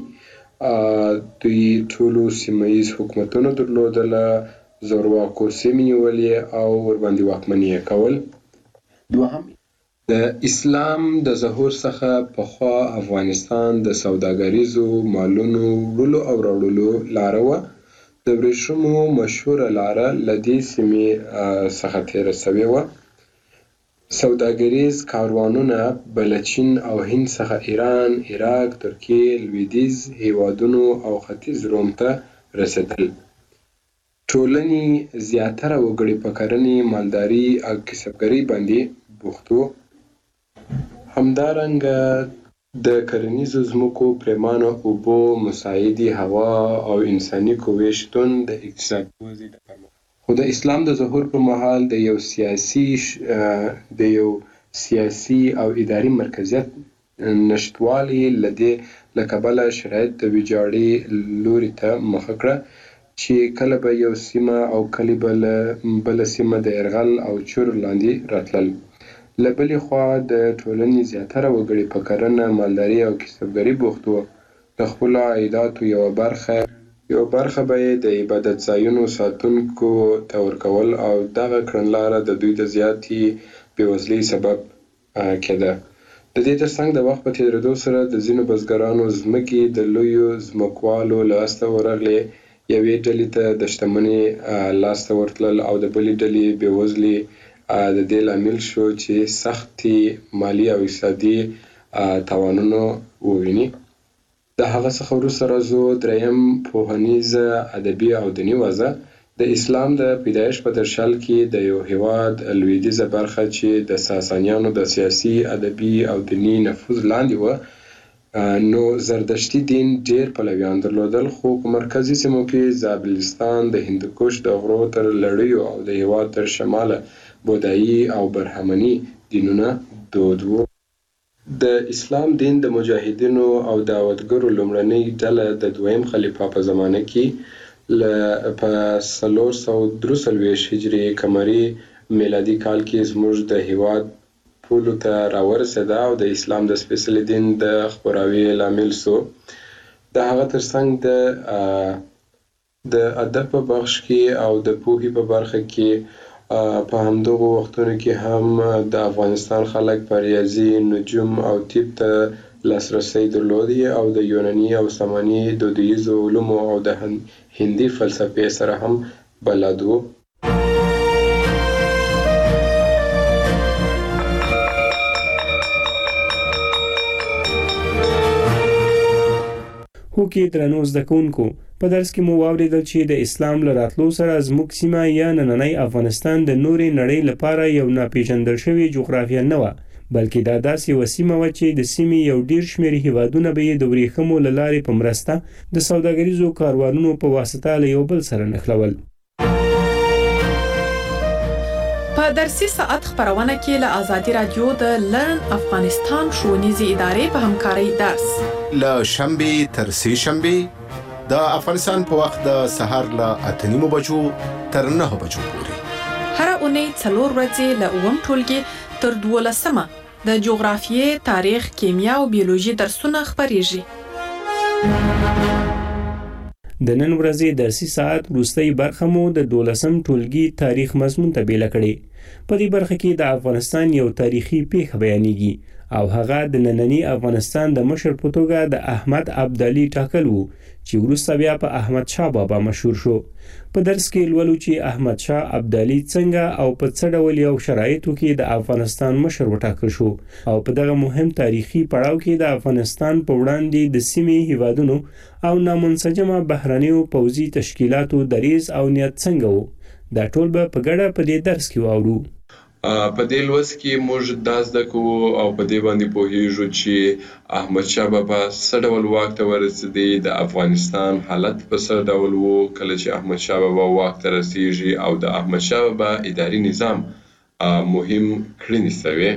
Speaker 10: دوی ټولو سیمه ییز حکومتونه درلودله، زورواکو سیمې نیولې او ورباندې واکمني یې کول. دوهم، د اسلام د ظهور څخه پخوا افغانستان د سوداګریزو مالونو وړلو او راوړلو لاره وه. د ورېښمو مشهوره لاره له دې سیمې څخه تېره سوې وه. سوداګریز کاروانونه به له چین او هند څخه ایران، عراق، ترکیې، لویدیځ هیوادونو او ختیځ روم ته رسېدل. ټولنې زیاتره وګړي په کرنې، مالداري او کسبګرۍ باندې بوخت وو. همدارنګه د کرنیزو ځمکو، پرېمانه اوبو، مساعدې هوا او انساني قوې شتون د اقتصادي ودې د پرمختګ خو د اسلام د ظهور پر مهال د یو سیاسي د یو سیاسي او اداري مرکزیت نشتوالي له دې له کبله شرایط د ویجاړۍ لوري ته مخه کړه چې کله به یو سیمه او کله بله سیمه د یرغل او چور لاندې راتلل. له بلې خوا د ټولنې زیاتره وګړي په کرنه، مالداري او کسبګرۍ بوخت وو. د خپلو عایداتو یوه برخه یوه برخه به یې د عبادت ځایونو ساتونکو ته ورکول او دغه کړنلاره د دوی د زیاتې بېوزلۍ سبب کېده. د دې ترڅنګ د وخت په تېرېدو سره د ځینو بزګرانو ځمکې د لویو ځمکوالو لاسته ورغلې. یوې ډلې ته د شتمنۍ لاسته ورتلل او د بلې ډلې بېوزلي د دې لامل شو چې سختې مالي او اقتصادي تاوانونه وویني. د هغه څخه وروسته راځو دریم پوهنیزه، ادبي او دیني وضع. د اسلام د پیدایښت په درشل کې د یو هیواد لویدیځه برخه چې د ساسانیانو د سیاسي، ادبي او دیني نفوذ لاندې وه، نو زردشتي دین ډېر پلویان درلودل، خو په مرکزي سیمو کې زابلستان، د هندوکش د غرو تر لړیو او د هیواد تر شماله بودایي او برهمني دینونه دود وو. د اسلام دین د مجاهدینو او دعوتګرو لومړنۍ ډله د دویم خلیفه په زمانه کې په څلور سوه درې څلوېښت هجري قمري میلادي کال کې زموږ د هیواد پولو ته راورسېده او د اسلام د سپېڅلي دین د خپراوي لامل سو. د هغه ترڅنګ د د ادب په بخش کې او د پوهې په برخه کې په همدغو وختونو کې هم د افغانستان خلک په ریاضي، نجوم او طب ته لاسرسی درلودی او د یوناني او ساماني دودیزو علومو او د هندي فلسفې سره هم بلد وو.
Speaker 8: هو کې درنو زده کوونکو، په درس کې مو واوریدل چې د اسلام له راتلو سره زموږ سیمه یا نننی افغانستان د نورې نړۍ لپاره یو ناپېژندل شوی جغرافیه نه وه، بلکې دا داسې یوه سیمه وه چې د سیمې یو ډېر شمېر هیوادونه به یې د ورېښمو له لارې په مرسته د سوداګریزو کاروانونو په واسطه له یو بل سره نښلول.
Speaker 7: په درسي ساعت خبرونه کې له آزادي رادیو د لرن افغانستان ښوونیزې ادارې په همکارۍ درس
Speaker 11: له شنبې تر سې شنبې د افغانستان په وخت د سهار له اته نیمو بجو تر نهه بجو پورې
Speaker 7: هر اونۍ څلور ورځې له اووم ټولګي تر دولسمه د جغرافیې، تاریخ، کیمیا او بیولوژي درسونه خبرېږي.
Speaker 8: د نن ورځې درسي ساعت وروستۍ برخه مو د دولسم ټولګي تاریخ مضمون ته بیله کړې. په دې برخه کې د افغانستان یو تاریخي پیښه بیانېږي او هغه د نننی افغانستان د مشر په توګه د احمد ابدالي ټاکل وو چې وروسته بیا په احمد شاه بابا مشهور شو. په درس کې لولو چې احمد شاه ابدالي څنګه او په څه ډول یو شرایطو کې د افغانستان مشر وټاکل شو او په دغه مهم تاریخي پړاو کې د افغانستان په وړاندې د سیمې هیوادونو او نامنسجمه بهرنیو پوځي تشکیلاتو دریځ او نیت څنګه وو. دا ټول به په ګډه په دې درس کې واورو.
Speaker 10: په دې لوست کې موږ دا زده کوو او په دې باندې پوهیږو چې احمد شاه بابا څه ډول واک ته ورسېدی، د افغانستان حالت په څه ډول وو کله چې احمد شاه بابا واک ته رسیږي او د احمد شاه بابا اداري نظام مهم کړنې سوې.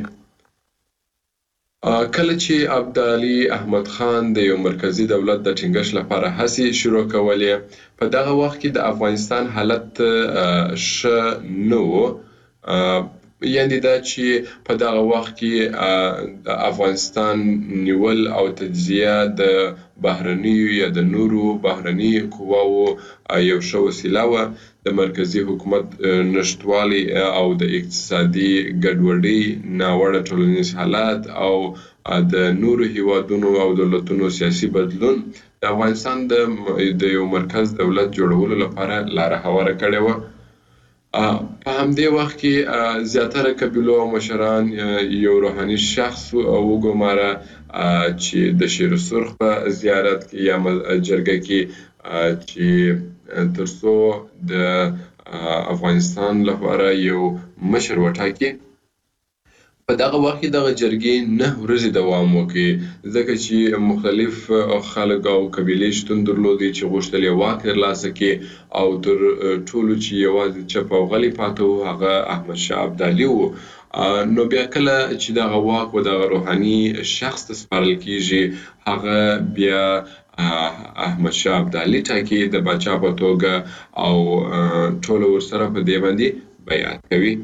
Speaker 10: کله چې ابدالي احمد خان د یو مرکزی دولت د ټینګښت لپاره هڅې شروع کولې، په دغه وخت کې د افغانستان حالت ښه نه و. یعنې دا چې په دغه وخت کې د افغانستان نیول او تجزیه د بهرنیو یا د نورو بهرني قواو یو ښه وسیله وه. د مرکزي حکومت نشتوالی او د اقتصادي ګډوډۍ، ناوړه ټولنیز حالات او د نورو هیوادونو او دولتونو سیاسي بدلون د افغانستان د یو مرکز دولت جوړولو لپاره لاره هواره کړې وه. په همدې وخت کې زیاتره قبیلو او مشران یو روحاني شخص وګماره چې د شیر سرخ په زیارت کې یا جرګه کې چې ترڅو د افغانستان لپاره یو مشر وټاکي. په دغه وخت کې دغه جرګې نه ورځې دوام وکړي ځکه چې مختلف خلک او قبیلې شتون درلودې چې غوښتل یې واک ترلاسه کړي او تر ټولو چې یوازې چپ او غلی پاته و هغه احمدشاه ابدالي و. نو بیا کله چې دغه واک و دغه روحاني شخص ته سپارل کیږي هغه بیا احمدشاه ابدالي ټاکي د پاچا په توګه او ټول ورسره په دې باندې بیعت کوي.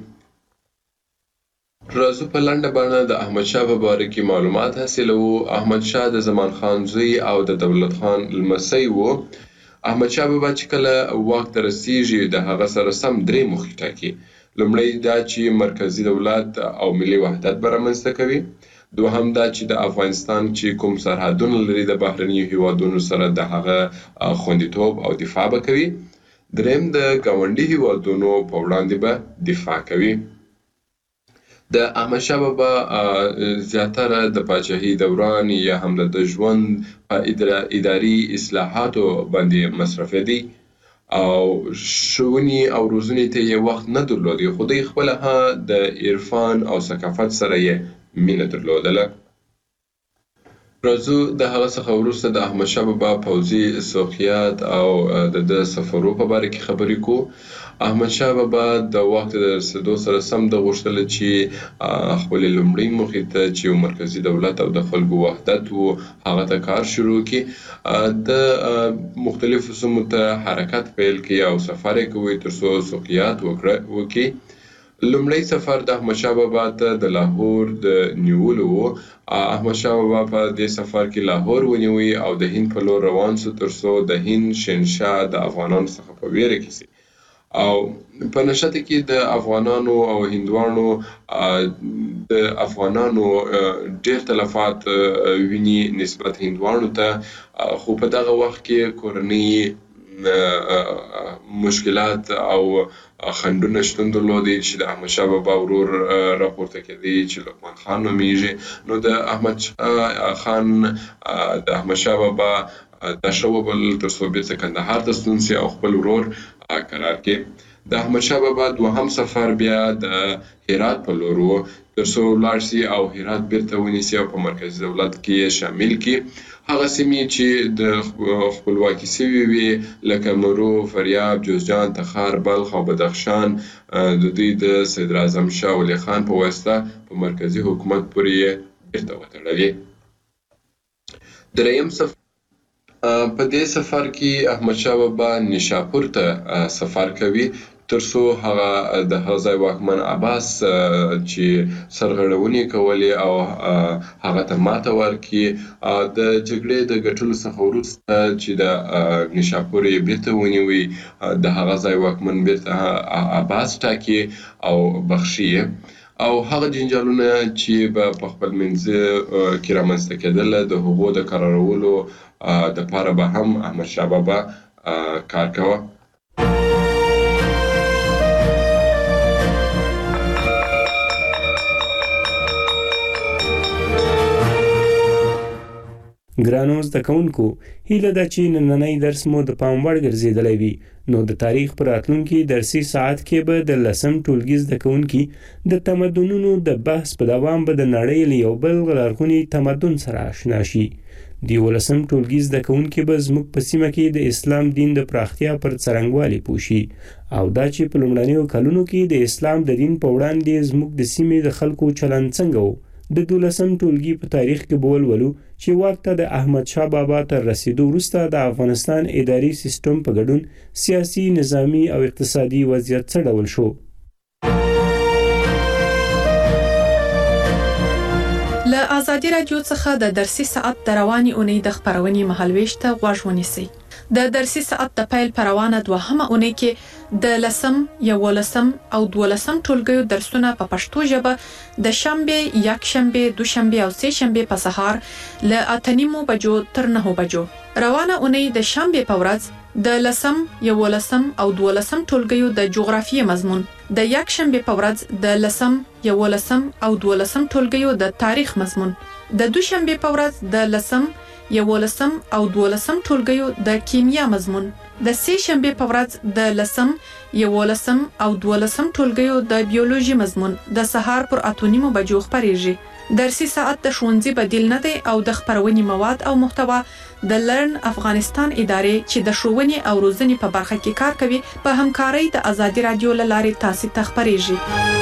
Speaker 10: راځو په لنډه بڼه د احمدشاه په باره کې معلومات حاصلوو. احمدشاه د زمان خان زوی او د دولت خان لمسی و. احمدشاه بابا چې کله واک ته رسیږي د هغه سره سم درې موخې ټاکي. لومړی دا چې مرکزي دولت او ملي وحدت به رامنځته کوي. دوهم دا چې د افغانستان چې کوم سرحدونه لري د بهرنیو هیوادونو سره د هغه خوندیتوب او دفاع به کوي. دریم د ګاونډي هیوادونو په وړاندې به دفاع کوي. د احمدشاه بابا زیاتره د پاچاهۍ دوران یا هم د ژوند په اداري اصلاحاتو باندې مصرفېدی او ښوونې او روزنې ته یې وخت نه درلودی خو دوی خپله د عرفان او ثقافت سره یې مینه درلودله. راځو د هغه څخه وروسته د احمدشاه بابا پوځي سوقیات او د د سفرو په باره کې خبرې کوو. احمدشاه بابا د واک ته د رسېدو سره سم د غوښتل چې خپلې لومړۍ موخې ته چې یو مرکزي دولت او د خلکو وحدت و هغه ته کار شروع کړي. د مختلفو سیمو ته حرکت پیل کړي او سفر یې کوي تر څو سوقیات وکړي. لومړی سفر د احمدشاه بابا ته د لاهور د نیولو و. احمدشاه بابا په دې سفر کې لاهور ونیوي او د هند په لور روان سو تر څو د هند شهنشاه د افغانانو څخه په ویره کې سي او په نشته کې د افغانانو او هندوانو د افغانانو ډېر تلفات ویني نسبت هندوانو ته. خو په دغه وخت کې کورنۍ مشکلات او خنډونه شتون درلودي چې د احمدشاه بابا ورور راپورته کېدی چې لقمان خان نومیږي. نو د احمد خان د احمدشاه بابا دا شو بل تر څو بیرته کندهار ته ستون سي او خپل ورور قرار کړي. د احمدشاه بابا دوهم سفر بیا د هرات په لور و تر څو ولاړ سي او هرات بیرته ونیسي او په مرکزي دولت کې شامل کړي. هغه سیمې چې د خپلواکي سوي وي لکه مرو، فریاب، جوزجان، تخار، بلخ او بدخشان د دوی د صدراعظم شاه ولي خان په واسطه په مرکزي حکومت پورې بیرته وتړلې. دریم سفر په دې سفر کې احمدشاه بابا نیشاپور ته سفر کوي تر څو هغه د هغه ځای واکمن عباس چې سرغړونې کولې او هغه ته ماته ورکړي. د جګړې د ګټلو څخه وروسته چې د نیشاپور یې بیرته ونیوي د هغه ځای واکمن بیرته عباس ټاکي او بخښي او هغه جنجالونه چې به په خپل منځ کې رامنځته کېدل د هغو د قرارولو د پاره به هم احمدشاه بابا کار کوه.
Speaker 8: ګرانو زده کوونکو، هیله ده چې نننی درس مو د پام وړ ګرځېدلی وي. نو د تاریخ په راتلونکي درسي ساعت کې به د لسم ټولګي زده کوونکي د تمدنونو د بحث په دوام به د نړۍ له یو بل لرغوني تمدن سره اشنا شي. د یولسم ټولګي زده کوونکي به زموږ په سیمه کې د اسلام دین د پراختیا پر څرنګوالي پوه شي او دا چې په لومړنیو کلونو کې د اسلام د دین په وړاندې زموږ د سیمې د خلکو چلند څنګه و. د دولسم ټولګي په تاریخ کې به ولولو چې واک ته د احمدشاه بابا تر رسیدو وروسته د افغانستان اداري سیستم په ګډون سیاسي، نظامي او اقتصادي وضعیت څه ډول شو.
Speaker 7: له آزادي رادیو څخه د درسي ساعت د رواني اونۍ د خبرونې مهالويش ته غوږ ونیسئ. د درسي ساعت د پیل پر روانه دوهمه اونۍ کې د لسم، یولسم او دولسم ټولګیو درسونه په پښتو ژبه د شنبه، یکشنبه، دوشنبه او سه شنبه په سهار له اته نیمو بجو تر نهو بجو. روانه اونۍ د شنبه په ورځ د لسم یولسم او دولسم ټولګیو د جغرافیې مضمون، د یک شنبه په ورځ د لسم یولسم او دولسم ټولګیو د تاریخ مضمون، د دوشنبه په ورځ د لسم یولسم او دولسم ټولګیو د کیمیا مضمون، د سه شنبه په ورځ د لسم یولسم او دولسم ټولګیو د بیولوژي مضمون د سهار پر اتونیمو بجو خبرېږي. درسي ساعت د ښوونځي بدیل نه دی او د خبرونې مواد او محتوا د لرن افغانستان ادارې چې د ښوونې او روزنې په برخه کې کار کوي په همکارۍ د آزادي رادیو له لارې تاسو ته خبرېږي.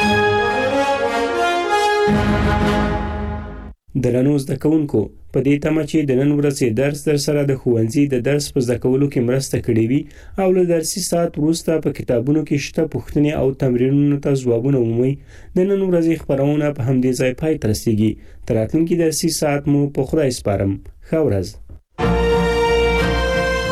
Speaker 8: درنو زده کوونکو، په دې تمه چې د نن ورځې درس در سره د ښوونځي د درس په زده کولو کې مرسته کړې وي او له درسي ساعت وروسته په کتابونو کې شته پوښتنې او تمرینونو ته ځوابونه ومومئ، د نن ورځې خبرونه په همدې ځای پای ته رسیږي. تر راتلونکي درسي ساعت مو په خدای سپارم. ښه ورځ.